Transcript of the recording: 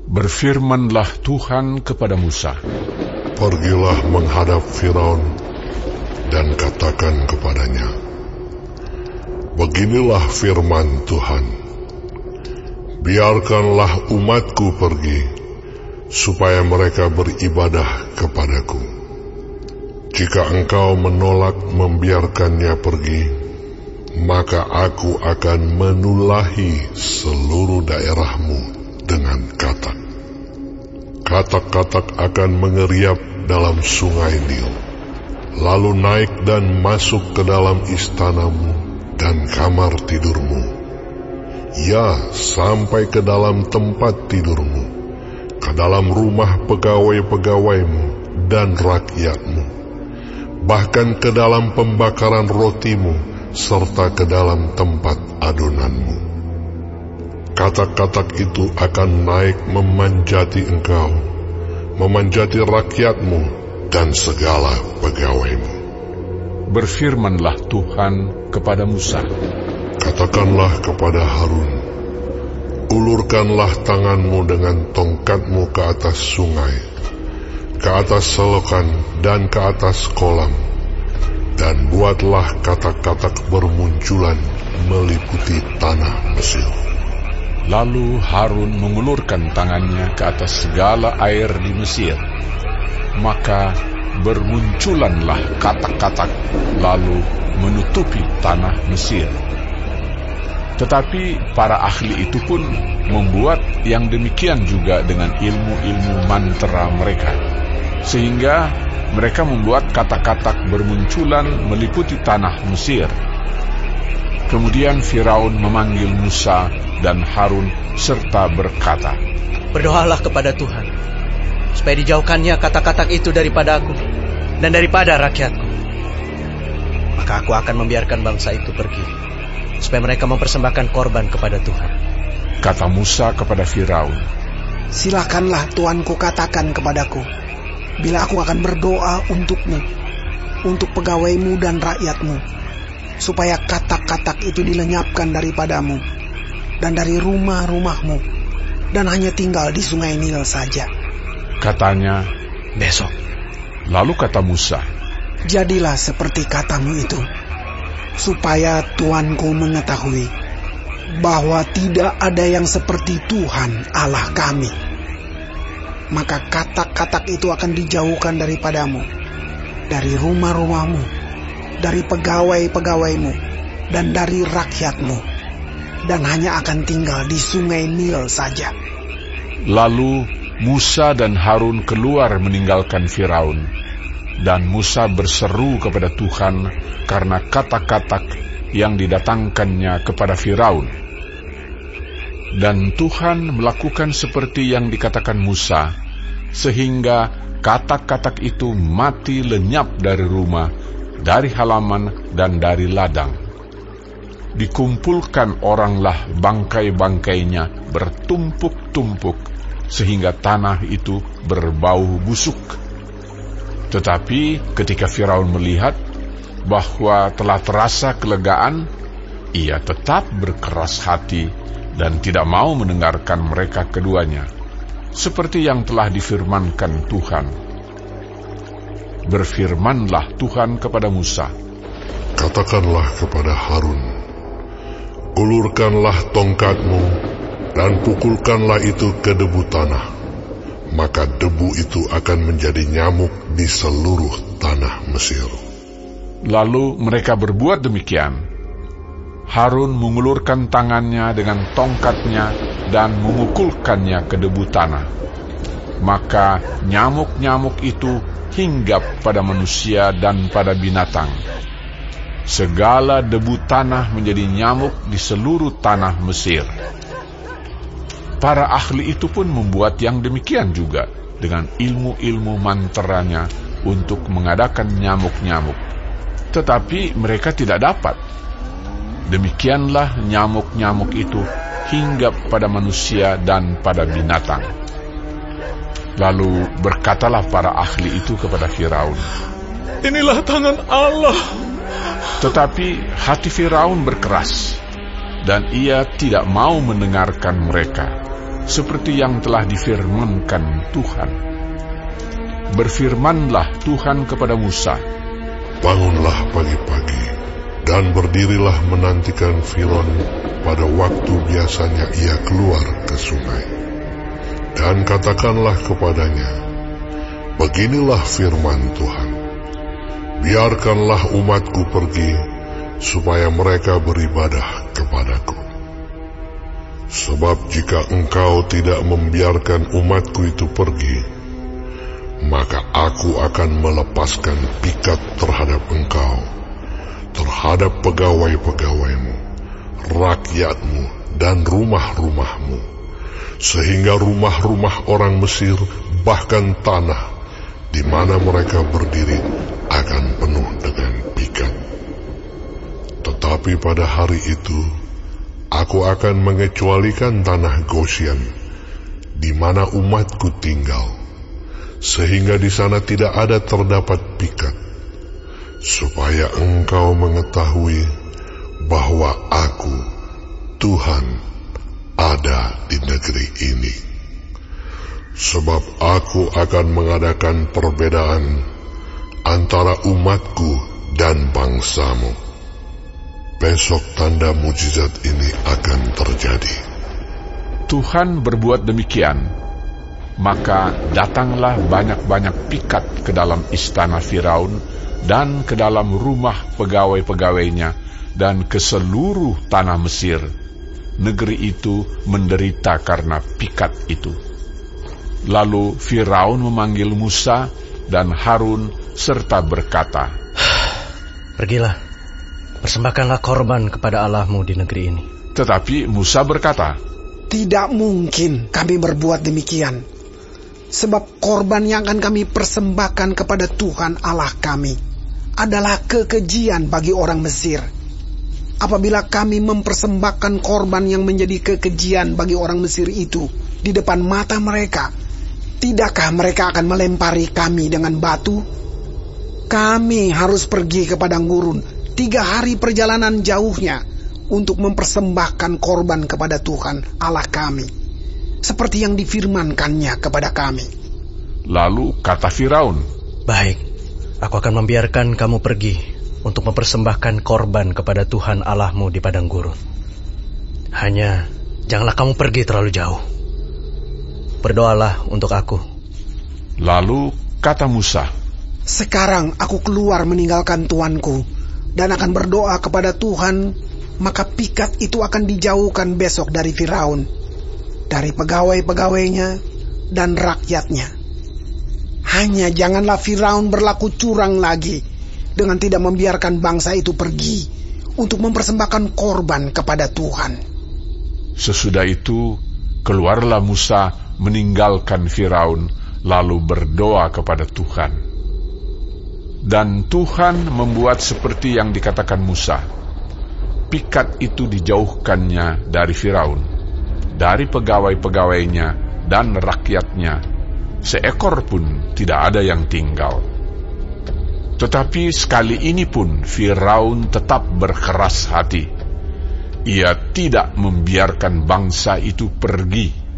Berfirmanlah Tuhan kepada Musa, Pergilah menghadap Firaun dan katakan kepadanya, Beginilah firman Tuhan, biarkanlah umatku pergi, supaya mereka beribadah kepadaku. Jika engkau menolak membiarkannya pergi, maka aku akan menulahi seluruh daerahmu dengan katak. Katak-katak akan mengeriap dalam sungai Nil, lalu naik dan masuk ke dalam istanamu dan kamar tidurmu, ya sampai ke dalam tempat tidurmu, ke dalam rumah pegawai-pegawaimu dan rakyatmu, bahkan ke dalam pembakaran rotimu, serta ke dalam tempat adonanmu. Katak-katak itu akan naik memanjati engkau, memanjati rakyatmu dan segala pegawaimu. Berfirmanlah Tuhan kepada Musa, Katakanlah kepada Harun, ulurkanlah tanganmu dengan tongkatmu ke atas sungai, ke atas selokan dan ke atas kolam, dan buatlah katak-katak bermunculan meliputi tanah Mesir. Lalu Harun mengulurkan tangannya ke atas segala air di Mesir, maka bermunculanlah katak-katak lalu menutupi tanah Mesir. Tetapi para ahli itu pun membuat yang demikian juga dengan ilmu-ilmu mantra mereka, sehingga mereka membuat katak-katak bermunculan meliputi tanah Mesir. Kemudian Firaun memanggil Musa dan Harun serta berkata, Berdoalah kepada Tuhan, supaya dijauhkannya katak-katak itu daripada aku dan daripada rakyatku. Maka aku akan membiarkan bangsa itu pergi, supaya mereka mempersembahkan korban kepada Tuhan. Kata Musa kepada Firaun, Silakanlah Tuanku katakan kepadaku, bila aku akan berdoa untukmu, untuk pegawaimu dan rakyatmu, supaya katak-katak itu dilenyapkan daripadamu dan dari rumah-rumahmu, dan hanya tinggal di sungai Nil saja. Katanya, Besok. Lalu kata Musa, Jadilah seperti katamu itu, supaya Tuanku mengetahui bahwa tidak ada yang seperti Tuhan Allah kami. Maka katak-katak itu akan dijauhkan daripadamu, dari rumah-rumahmu, dari pegawai-pegawaimu, dan dari rakyatmu, dan hanya akan tinggal di sungai Nil saja. Lalu Musa dan Harun keluar meninggalkan Firaun, dan Musa berseru kepada Tuhan karena katak-katak yang didatangkannya kepada Firaun. Dan Tuhan melakukan seperti yang dikatakan Musa, sehingga katak-katak itu mati lenyap dari rumah, dari halaman dan dari ladang. Dikumpulkan oranglah bangkai-bangkainya bertumpuk-tumpuk, sehingga tanah itu berbau busuk. Tetapi ketika Firaun melihat bahwa telah terasa kelegaan, ia tetap berkeras hati dan tidak mau mendengarkan mereka keduanya, seperti yang telah difirmankan Tuhan. Berfirmanlah Tuhan kepada Musa, Katakanlah kepada Harun, ulurkanlah tongkatmu dan pukulkanlah itu ke debu tanah, maka debu itu akan menjadi nyamuk di seluruh tanah Mesir. Lalu mereka berbuat demikian. Harun mengulurkan tangannya dengan tongkatnya dan memukulkannya ke debu tanah, maka nyamuk-nyamuk itu hinggap pada manusia dan pada binatang. Segala debu tanah menjadi nyamuk di seluruh tanah Mesir. Para ahli itu pun membuat yang demikian juga dengan ilmu-ilmu mantranya untuk mengadakan nyamuk-nyamuk, tetapi mereka tidak dapat. Demikianlah nyamuk-nyamuk itu hinggap pada manusia dan pada binatang. Lalu berkatalah para ahli itu kepada Firaun, Inilah tangan Allah. Tetapi hati Firaun berkeras, dan ia tidak mau mendengarkan mereka. seperti yang telah difirmankan Tuhan. Berfirmanlah Tuhan kepada Musa, "Bangunlah pagi-pagi dan berdirilah menantikan Firaun pada waktu biasanya ia keluar ke sungai. Dan katakanlah kepadanya, beginilah firman Tuhan, biarkanlah umatku pergi, supaya mereka beribadah kepadaku. Sebab jika engkau tidak membiarkan umatku itu pergi, maka aku akan melepaskan pikat terhadap engkau, terhadap pegawai-pegawaimu, rakyatmu, dan rumah-rumahmu, sehingga rumah-rumah orang Mesir, bahkan tanah di mana mereka berdiri, akan penuh dengan pikat. Tetapi pada hari itu, aku akan mengecualikan tanah Gosyen, di mana umatku tinggal, sehingga di sana tidak ada terdapat pikat, supaya engkau mengetahui bahwa aku, Tuhan, ada di negeri ini. Sebab aku akan mengadakan perbedaan antara umatku dan bangsamu. Besok tanda mujizat ini akan terjadi." Tuhan berbuat demikian, maka datanglah banyak-banyak pikat ke dalam istana Firaun dan ke dalam rumah pegawai-pegawainya dan ke seluruh tanah Mesir. Negeri itu menderita karena pikat itu. Lalu Firaun memanggil Musa dan Harun serta berkata, "Pergilah, persembahkanlah korban kepada Allahmu di negeri ini." Tetapi Musa berkata, "Tidak mungkin kami berbuat demikian, sebab korban yang akan kami persembahkan kepada Tuhan Allah kami adalah kekejian bagi orang Mesir. Apabila kami mempersembahkan korban yang menjadi kekejian bagi orang Mesir itu di depan mata mereka, tidakkah mereka akan melempari kami dengan batu? Kami harus pergi ke padang gurun 3 hari perjalanan jauhnya untuk mempersembahkan korban kepada Tuhan Allah kami, seperti yang difirmankannya kepada kami." Lalu kata Firaun, "Baik, aku akan membiarkan kamu pergi untuk mempersembahkan korban kepada Tuhan Allahmu di padang gurun. Hanya janganlah kamu pergi terlalu jauh. Berdoalah untuk aku." Lalu kata Musa, "Sekarang aku keluar meninggalkan tuanku dan akan berdoa kepada Tuhan, maka pikat itu akan dijauhkan besok dari Firaun, dari pegawai-pegawainya dan rakyatnya. Hanya janganlah Firaun berlaku curang lagi dengan tidak membiarkan bangsa itu pergi untuk mempersembahkan korban kepada Tuhan." Sesudah itu keluarlah Musa meninggalkan Firaun, lalu berdoa kepada Tuhan. Dan Tuhan membuat seperti yang dikatakan Musa. Pikat itu dijauhkannya dari Firaun, dari pegawai-pegawainya dan rakyatnya. Seekor pun tidak ada yang tinggal. Tetapi sekali ini pun Firaun tetap berkeras hati. Ia tidak membiarkan bangsa itu pergi